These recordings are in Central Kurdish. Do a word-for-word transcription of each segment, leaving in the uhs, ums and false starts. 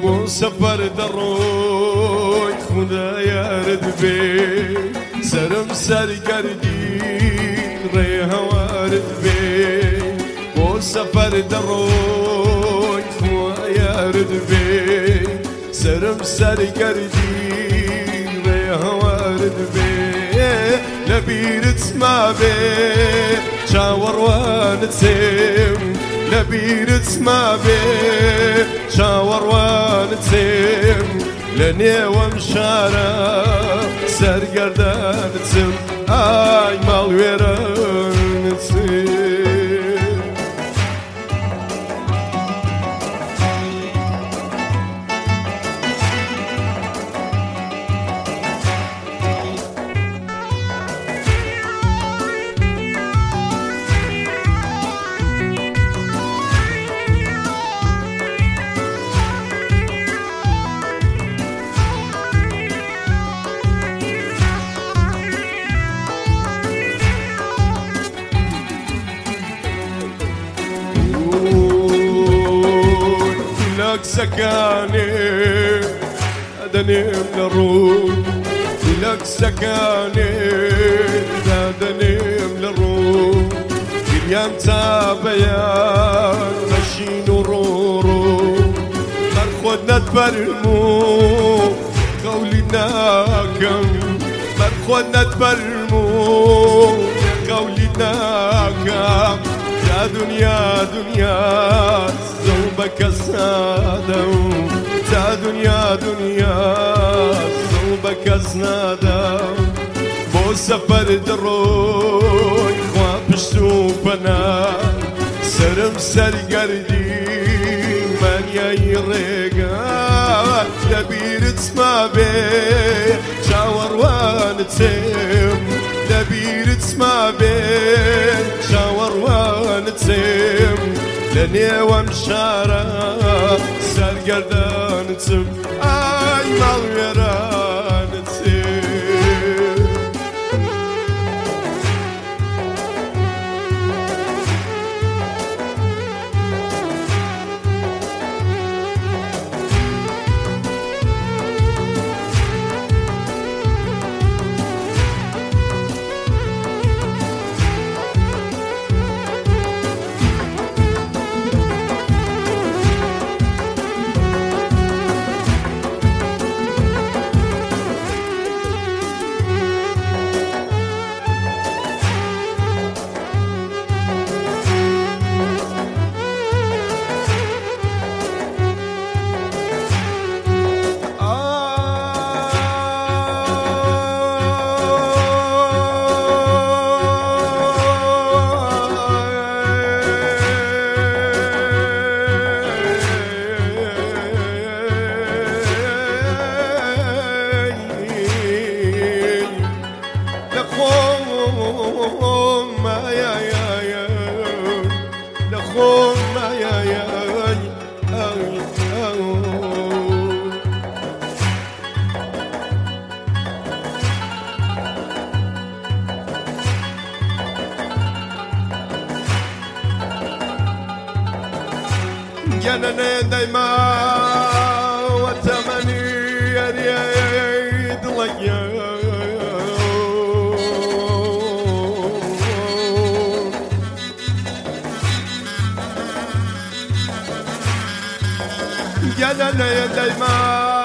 بۆ سەفەر دەڕۆی خودایارت بێ سرم سەرگەردی ڕێ هەوارت بێ بۆ سەفەر دەڕۆی خودایارت بێ سرم سەرگەردی ڕێ هەوارت بێ لەبیرت مابێ چاوەڕوانت سێم لەبیرت مابێ چاوەڕوانت سێم لە نێوەم شارە سەرگەردانت سم ئای ماڵوێرانت سێم سكاني دنيم للروح لك سكاني دنيم للروح كريان تابيان مشين ورورو مرخودنا تبرمو قولي ناكم مرخودنا تبرمو قولي ناكم يا دنيا دنيا زوبك السادة يا دنيا دنيا زوبك السادة بو سفر دروي خوابشتو بنا سرم سرگردي من ياي ريقا لبيرت ما بي شاوروان تسيم لبيرت ما بي شاوروان تسيم لنێوەم شارە سەرگەردانت سم ئای ماڵوێرانت سێم جنني دايما وتمني يريد ليا جنني دايما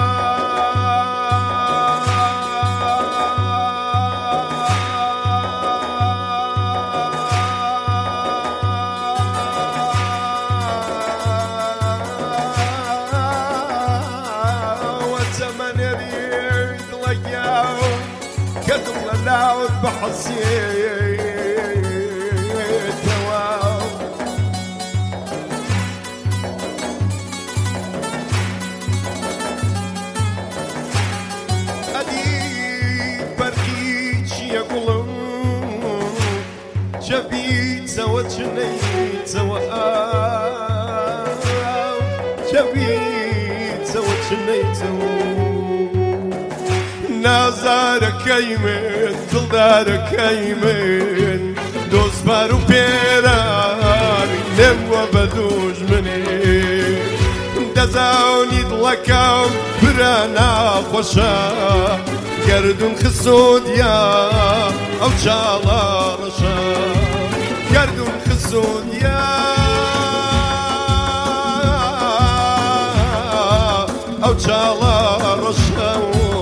كتب بحسيت واو أديب بركيش يقولون جبيت سوا جنيت سوا جبيت سوا جنيت سوا نازارك يمين دلدارك يمين دوز بارو بيران لم وبدوج مني دەزاونی دڵەکەم برە ناخۆشە گەردون خسوودیا ئەو چاڵە ڕەشە گەردون خسوودیا ئەو چاڵە ڕەشە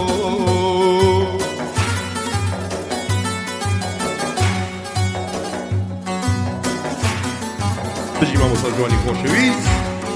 بژی مامۆستا جوانی خۆشەویست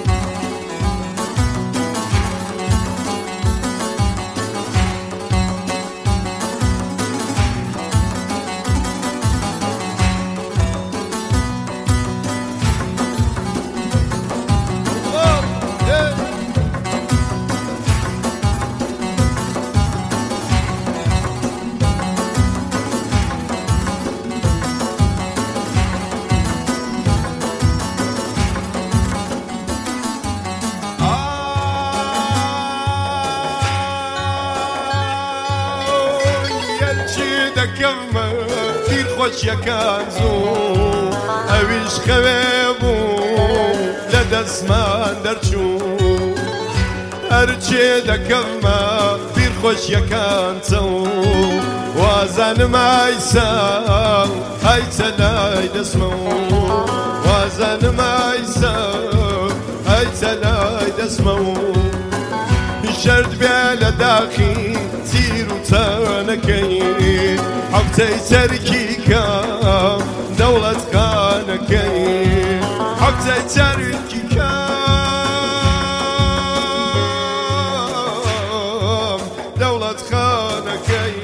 دەکەمە تیر خۆشیەکان زوو ئەویش خەوێ بوو لە دەستمان دەرچوو هەرچێ دەکەمە تیر خۆشیەکان چەوو وازانم ئایسا ئایچە لای دەستمە وازانم ئایسا ئایچە لای دەستمە شرد بێ لە داخی تیر و چانەکەی حەفتەی چەرکی کەم دەوڵەت خانەکەی حەفتەی چەرکی کەم دەوڵەت خانەکەی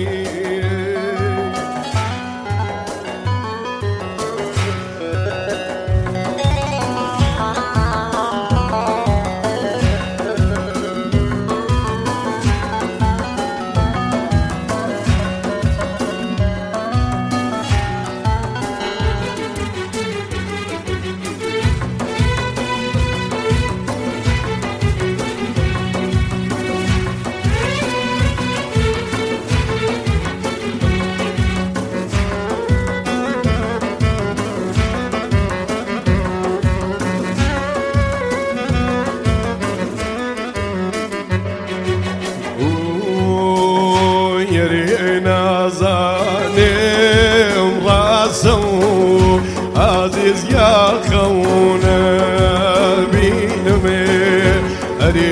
نازانم ڕاستە و عەزیز یاخەونە بینمێ ئەرێ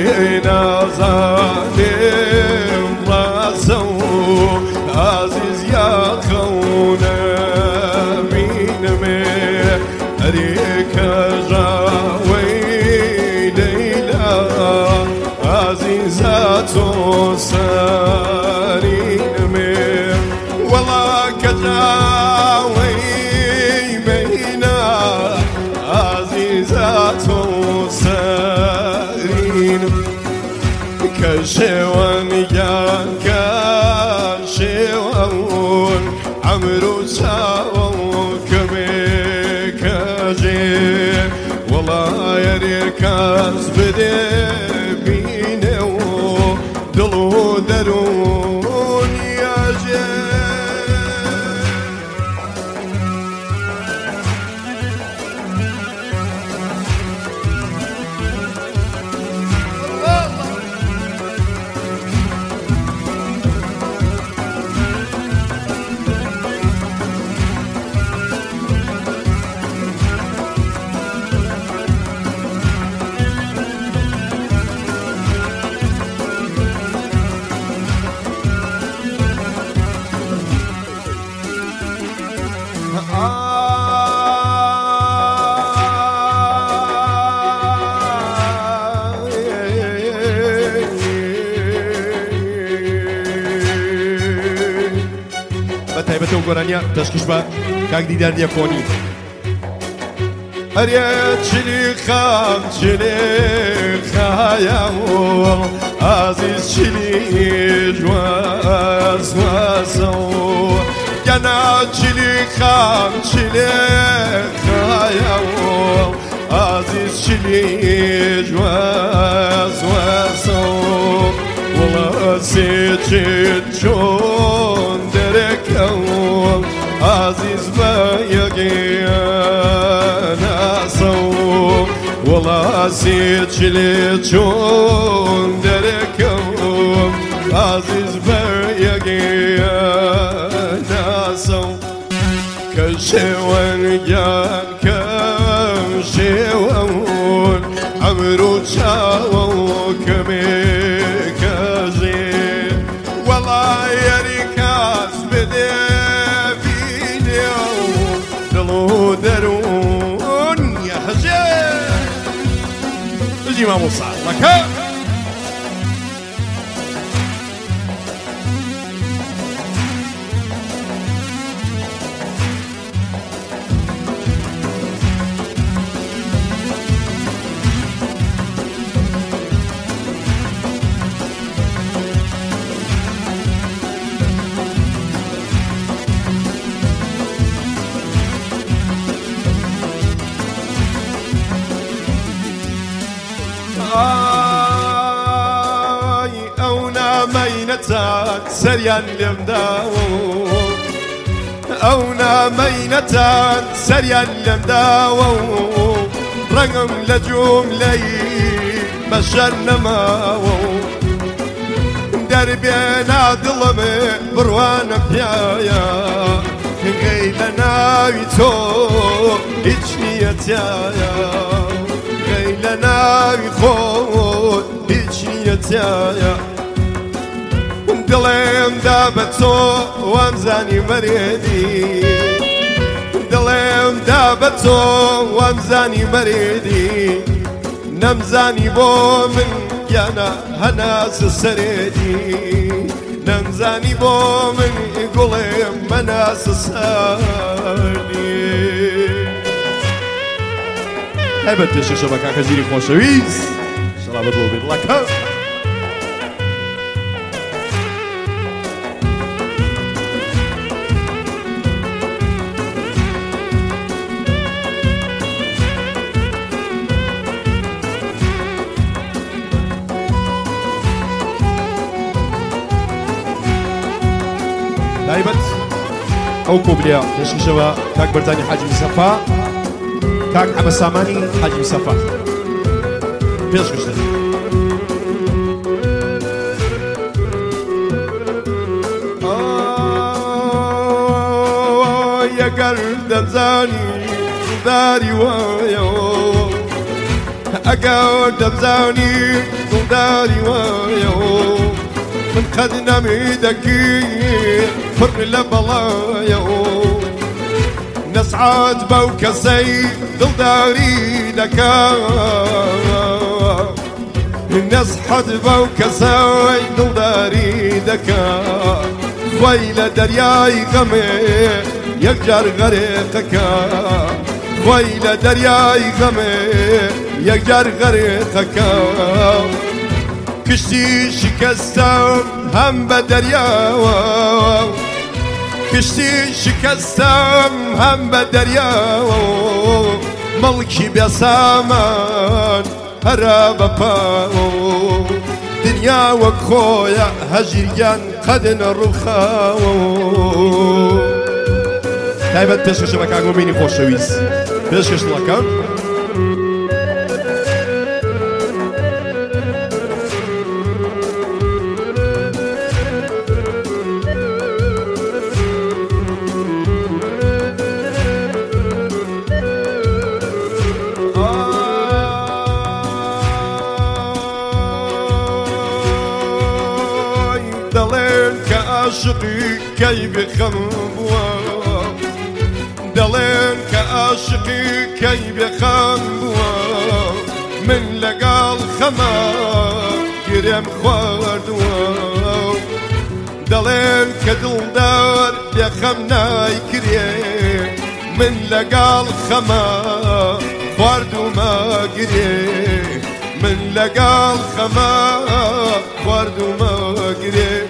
نازانم ڕاستە و عەزیز یاخەونە بینمێ ئەرێ کەژاوەی لەیلا عەزیزە تۆ سەرینمێ وەڵا کەژاوەی بەینە عەزیزە تۆ سەرینم کە شێوەنیان کە شێوەون عەمر و چاوە و کەمێ کەژێ وەڵا یەرێ کەس بدێ بینێ و دڵ و دەروون یاژێ بەتایبەتەوە گۆرانیا دەستکەش بە کاک دیدار دیەکۆنی ئەرێ چلی خام چلی خایەوە عەزیز چلی جواز وازەوە گەنا چلی خام چلی خایەوە عەزیز چلی جواز وازەوە وەڵا سێچێت چۆن دەرەکەوە عەزیز بە یەکێناسەوە وەڵا سێچ چلی چون درکم عزیز بر یکی ناسم كشوان جان كشوان عمرو تشاو كمي كازي والله يا ريكاس بدي فيني دلو درون يا حسين اجي ما مصعد لك سريان لمداو أونا مينتان سريان لمداو رقم لجوم لي بشرنا ماو دربينا ظلمي بروانا بيايا غيلنا ويتو إجنيتايا غيلنا ويخود إجنيتايا دلم دابتو وامزاني مريدي دلم دابتو وامزاني مريدي نمزاني بو من يانا هناس سريدي نمزاني بو من قلم مناس سردي هبت يا شبكة كزيري خوشويز شرابة بوبي لك دايبت أو كوبليا نشوشوا كاك برتاني حاجي صفا كاك عبد الساماني حاجي صفا بيش كشتر آه يا قلب زاني داري وياو أقعد بزاني داري وياو من خدنا ميدكي فرق لبلايو نسعد بوك السيد دلداري دكا نسحد بوك السيد دلداري دكا خويل درياي غمي يجر غريقك خويل درياي غمي يجر غريقك كشتي شكستم هم بدريا كشتي شكستم هم بدريا ملكي بسامان هرب باو دنيا وكخويا هجريان قدن الرخاو تايبت تشكش مكان وميني خوشويس تشكش لكم عاشقي كيف خنبوا دلين كعاشقي كيف خنبوا من لقى الخمار قرم خواردوا دلين كدل دار يا خمناي كريه من لقى الخمار خواردوا ما قريه من لقى الخمار خواردوا ما قريه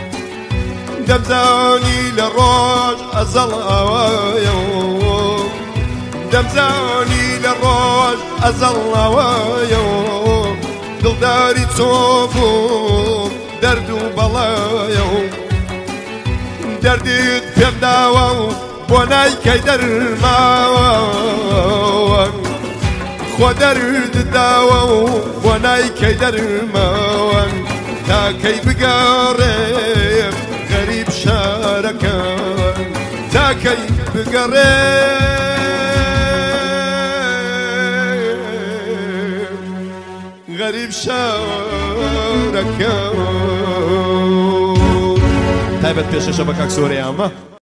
دمزاني للروج أزل أوايو دمزاني للروج أزل أوايو دلداري تصوبو دردو بلايو دردي تبداو بوناي كي درماو خۆ دەرد داوە و بۆ نایکەی دەرماوان تاکەی بگەڕێم غەریب شارەکان تاکەی بگەڕێم غەریب شارەکان تایبەت پێشەشە بە کاک سۆرەیامە